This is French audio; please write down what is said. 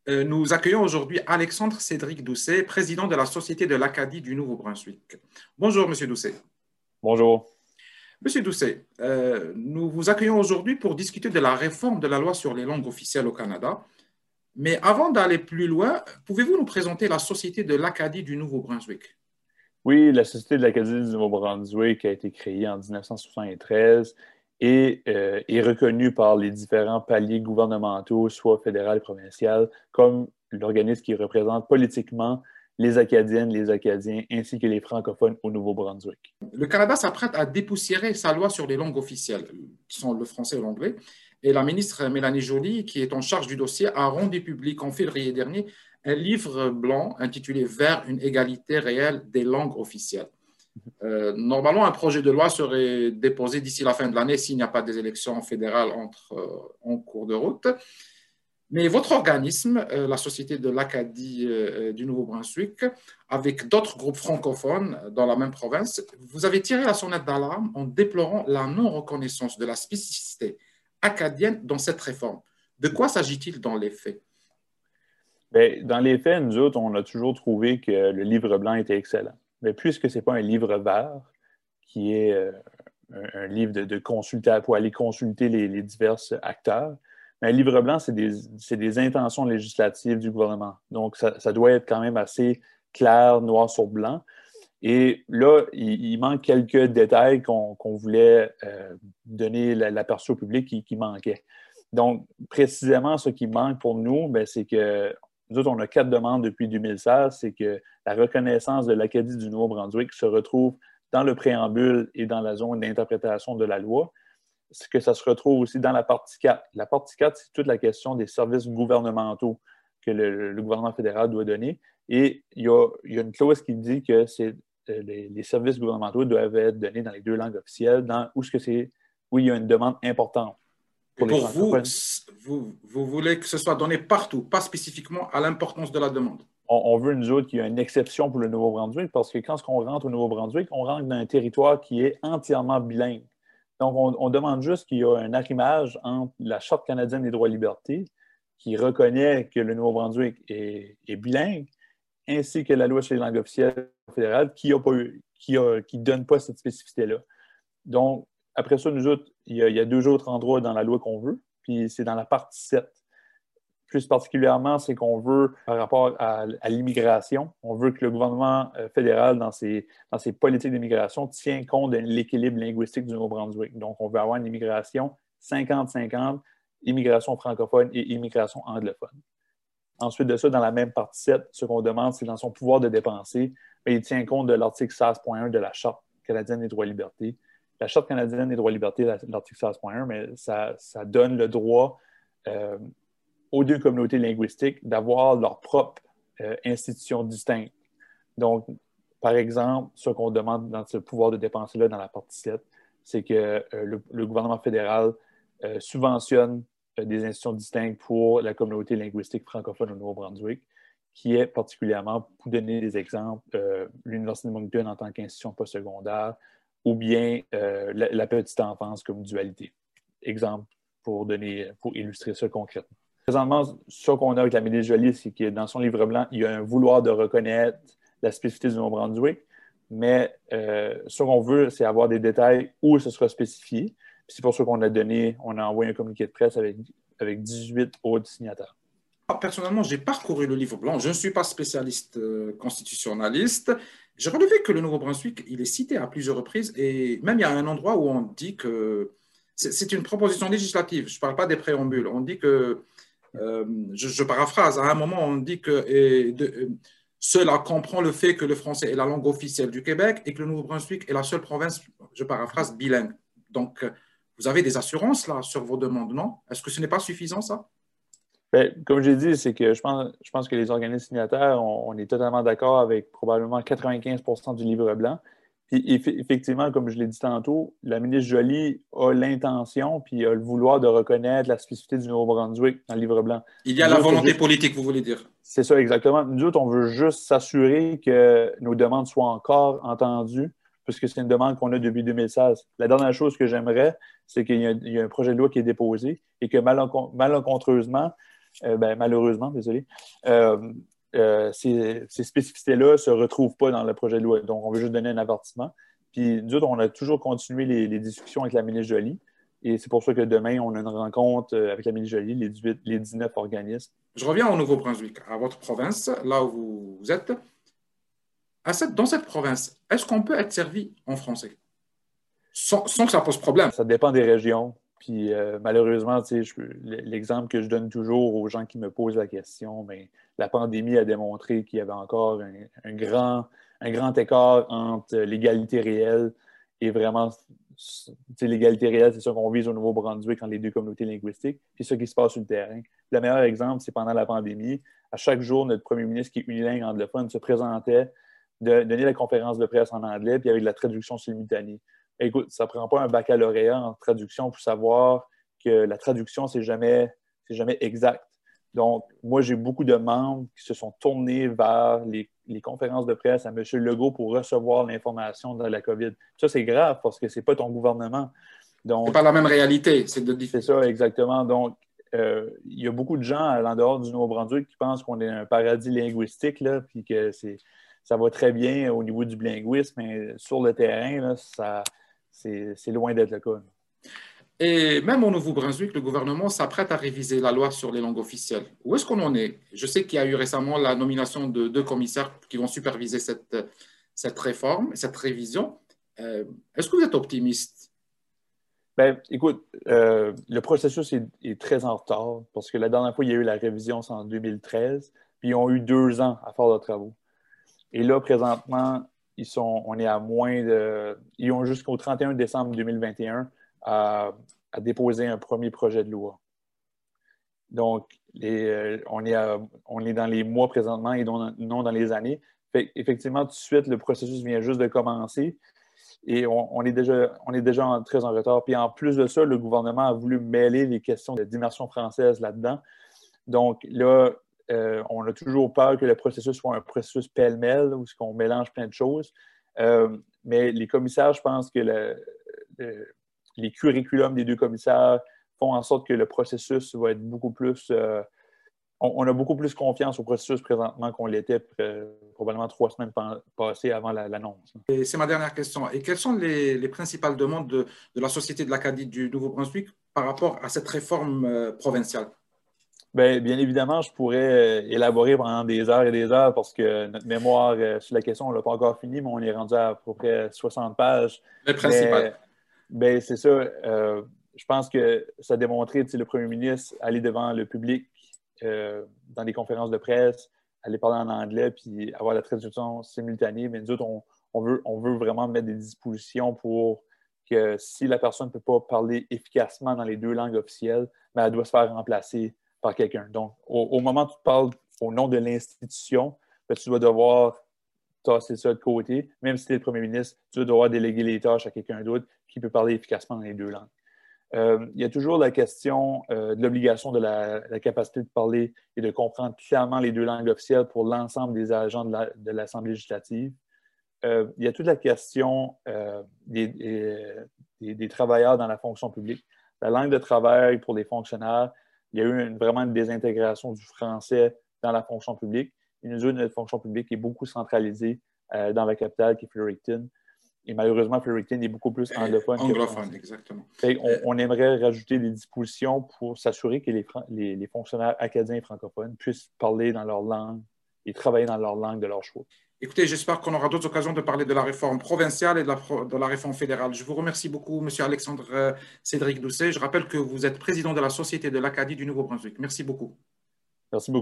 Nous accueillons aujourd'hui Alexandre Cédric Doucet, président de la Société de l'Acadie du Nouveau-Brunswick. Bonjour, Monsieur Doucet. Bonjour. Monsieur Doucet, nous vous accueillons aujourd'hui pour discuter de la réforme de la loi sur les langues officielles au Canada. Mais avant d'aller plus loin, pouvez-vous nous présenter la Société de l'Acadie du Nouveau-Brunswick? Oui, la Société de l'Acadie du Nouveau-Brunswick a été créée en 1973 et est reconnue par les différents paliers gouvernementaux, soit fédéral et provincial, comme l'organisme qui représente politiquement les Acadiennes, les Acadiens, ainsi que les francophones au Nouveau-Brunswick. Le Canada s'apprête à dépoussiérer sa loi sur les langues officielles, qui sont le français et l'anglais. Et la ministre Mélanie Joly, qui est en charge du dossier, a rendu public en février dernier un livre blanc intitulé Vers une égalité réelle des langues officielles. Normalement, un projet de loi serait déposé d'ici la fin de l'année s'il n'y a pas des élections fédérales en cours de route. Mais votre organisme, la Société de l'Acadie du Nouveau-Brunswick, avec d'autres groupes francophones dans la même province, vous avez tiré la sonnette d'alarme en déplorant la non-reconnaissance de la spécificité acadienne dans cette réforme. De quoi s'agit-il dans les faits? Bien, dans les faits, nous autres, on a toujours trouvé que le livre blanc était excellent. Mais puisque ce n'est pas un livre vert, qui est un livre de consulter, pour aller consulter les divers acteurs, mais un livre blanc, c'est des intentions législatives du gouvernement. Donc, ça doit être quand même assez clair, noir sur blanc. Et là, il manque quelques détails qu'on voulait donner l'aperçu au public qui manquaient. Donc, précisément, ce qui manque pour nous, ben, c'est que nous autres, on a 4 demandes depuis 2016. C'est que la reconnaissance de l'Acadie du Nouveau-Brunswick se retrouve dans le préambule et dans la zone d'interprétation de la loi. C'est que ça se retrouve aussi dans la partie 4. La partie 4, c'est toute la question des services gouvernementaux que le gouvernement fédéral doit donner. Et il y a une clause qui dit que les services gouvernementaux doivent être donnés dans les 2 langues officielles, où il y a une demande importante Et pour les pour vous, francophones. vous voulez que ce soit donné partout, pas spécifiquement à l'importance de la demande. On veut, nous autres, qu'il y ait une exception pour le Nouveau-Brunswick parce que quand on rentre au Nouveau-Brunswick, on rentre dans un territoire qui est entièrement bilingue. Donc, on demande juste qu'il y ait un arrimage entre la Charte canadienne des droits et libertés, qui reconnaît que le Nouveau-Brunswick est bilingue, ainsi que la loi sur les langues officielles fédérales qui ne donne pas cette spécificité-là. Donc, après ça, nous autres, il y a 2 autres endroits dans la loi qu'on veut, puis c'est dans la partie 7. Plus particulièrement, c'est qu'on veut, par rapport à l'immigration, on veut que le gouvernement fédéral, dans ses politiques d'immigration, tienne compte de l'équilibre linguistique du Nouveau-Brunswick. Donc, on veut avoir une immigration 50-50, immigration francophone et immigration anglophone. Ensuite de ça, dans la même partie 7, ce qu'on demande, c'est dans son pouvoir de dépenser, mais il tient compte de l'article 16.1 de la Charte canadienne des droits et libertés. La Charte canadienne des droits et libertés, l'article 16.1, mais ça donne le droit aux 2 communautés linguistiques d'avoir leur propre institution distincte. Donc, par exemple, ce qu'on demande dans ce pouvoir de dépenser-là dans la partie 7, c'est que le gouvernement fédéral subventionne des institutions distinctes pour la communauté linguistique francophone au Nouveau-Brunswick, qui est particulièrement, pour donner des exemples, l'Université de Moncton en tant qu'institution postsecondaire, ou bien la petite enfance comme dualité. Exemple pour illustrer ça concrètement. Présentement, ce qu'on a avec la ministre Joly, c'est que dans son livre blanc, il y a un vouloir de reconnaître la spécificité du Nouveau-Brunswick, mais ce qu'on veut, c'est avoir des détails où ce sera spécifié. C'est pour ça qu'on on a envoyé un communiqué de presse avec 18 autres signataires. Personnellement, j'ai parcouru le livre blanc. Je ne suis pas spécialiste constitutionnaliste. J'ai relevé que le Nouveau-Brunswick, il est cité à plusieurs reprises et même il y a un endroit où on dit que c'est une proposition législative. Je ne parle pas des préambules. On dit que, je paraphrase, à un moment, on dit que cela comprend le fait que le français est la langue officielle du Québec et que le Nouveau-Brunswick est la seule province, je paraphrase, bilingue. Donc, vous avez des assurances là sur vos demandes, non? Est-ce que ce n'est pas suffisant, ça? Bien, comme j'ai dit, c'est que je pense que les organismes signataires, on est totalement d'accord avec probablement 95% du livre blanc. Puis effectivement, comme je l'ai dit tantôt, la ministre Joly a l'intention puis a le vouloir de reconnaître la spécificité du Nouveau-Brunswick dans le livre blanc. Il y a Nous la autres, volonté politique, vous voulez dire? c'est ça exactement. Nous autres, on veut juste s'assurer que nos demandes soient encore entendues, puisque c'est une demande qu'on a depuis 2016. La dernière chose que j'aimerais, c'est qu'il y a un projet de loi qui est déposé et que malencontreusement, Malheureusement, désolé. Ces spécificités-là ne se retrouvent pas dans le projet de loi. Donc, on veut juste donner un avertissement. Puis, nous autres, on a toujours continué les discussions avec la ministre Joly. Et c'est pour ça que demain, on a une rencontre avec la ministre Joly, les 19 organismes. Je reviens au Nouveau-Brunswick, à votre province, là où vous êtes. Dans cette province, est-ce qu'on peut être servi en français sans que ça pose problème? Ça dépend des régions. Puis malheureusement, l'exemple que je donne toujours aux gens qui me posent la question, mais la pandémie a démontré qu'il y avait encore un grand écart entre l'égalité réelle et vraiment, l'égalité réelle, c'est ça qu'on vise au Nouveau-Brunswick entre les deux communautés linguistiques, puis ce qui se passe sur le terrain. Le meilleur exemple, c'est pendant la pandémie. À chaque jour, notre premier ministre, qui est unilingue anglophone, se présentait, donner la conférence de presse en anglais, puis avec de la traduction simultanée. Écoute, ça ne prend pas un baccalauréat en traduction pour savoir que la traduction, c'est jamais exact. Donc, moi, j'ai beaucoup de membres qui se sont tournés vers les conférences de presse à M. Legault pour recevoir l'information de la COVID. Ça, c'est grave parce que ce n'est pas ton gouvernement. Ce n'est pas la même réalité. C'est ça, exactement. Donc, il y a beaucoup de gens à l'en-dehors du Nouveau-Brunswick qui pensent qu'on est un paradis linguistique, là, puis que ça va très bien au niveau du bilinguisme, mais sur le terrain, là, c'est loin d'être le cas. Et même au Nouveau-Brunswick, le gouvernement s'apprête à réviser la loi sur les langues officielles. Où est-ce qu'on en est? Je sais qu'il y a eu récemment la nomination de 2 commissaires qui vont superviser cette réforme, cette révision. Est-ce que vous êtes optimiste? Écoute, le processus est très en retard parce que la dernière fois, il y a eu la révision, c'est en 2013, puis ils ont eu 2 ans à faire de travaux. Et là, présentement, on est à moins de... Ils ont jusqu'au 31 décembre 2021 à déposer un premier projet de loi. Donc, on est dans les mois présentement et non dans les années. Fait effectivement, tout de suite, le processus vient juste de commencer et on est déjà très en retard. Puis en plus de ça, le gouvernement a voulu mêler les questions d'immersion française là-dedans. Donc là, on a toujours peur que le processus soit un processus pêle-mêle où on mélange plein de choses. Mais les commissaires, je pense que les curriculums des 2 commissaires font en sorte que le processus va être beaucoup plus... on a beaucoup plus confiance au processus présentement qu'on l'était probablement 3 semaines passées avant l'annonce. Et c'est ma dernière question. Et quelles sont les principales demandes de la Société de l'Acadie du Nouveau-Brunswick par rapport à cette réforme provinciale? Bien évidemment, je pourrais élaborer pendant des heures et des heures parce que notre mémoire sur la question, on ne l'a pas encore fini, mais on est rendu à peu près 60 pages. Les principales. C'est ça. Je pense que ça a démontré, le premier ministre aller devant le public dans des conférences de presse, aller parler en anglais puis avoir la traduction simultanée. Mais nous autres, on veut vraiment mettre des dispositions pour que si la personne ne peut pas parler efficacement dans les 2 langues officielles, elle doit se faire remplacer par quelqu'un. Donc, au moment où tu parles au nom de l'institution, tu dois devoir tasser ça de côté. Même si tu es le premier ministre, tu dois devoir déléguer les tâches à quelqu'un d'autre qui peut parler efficacement dans les 2 langues. Il y a toujours la question de l'obligation de la capacité de parler et de comprendre clairement les 2 langues officielles pour l'ensemble des agents de l'Assemblée législative. Il y a toute la question des travailleurs dans la fonction publique. La langue de travail pour les fonctionnaires, il y a eu vraiment une désintégration du français dans la fonction publique. Une zone de fonction publique est beaucoup centralisée dans la capitale qui est Fredericton. Et malheureusement, Fredericton est beaucoup plus anglophone. Anglophone, exactement. On aimerait rajouter des dispositions pour s'assurer que les fonctionnaires acadiens et francophones puissent parler dans leur langue et travailler dans leur langue de leur choix. Écoutez, j'espère qu'on aura d'autres occasions de parler de la réforme provinciale et de la réforme fédérale. Je vous remercie beaucoup, M. Alexandre Cédric Doucet. Je rappelle que vous êtes président de la Société de l'Acadie du Nouveau-Brunswick. Merci beaucoup. Merci beaucoup.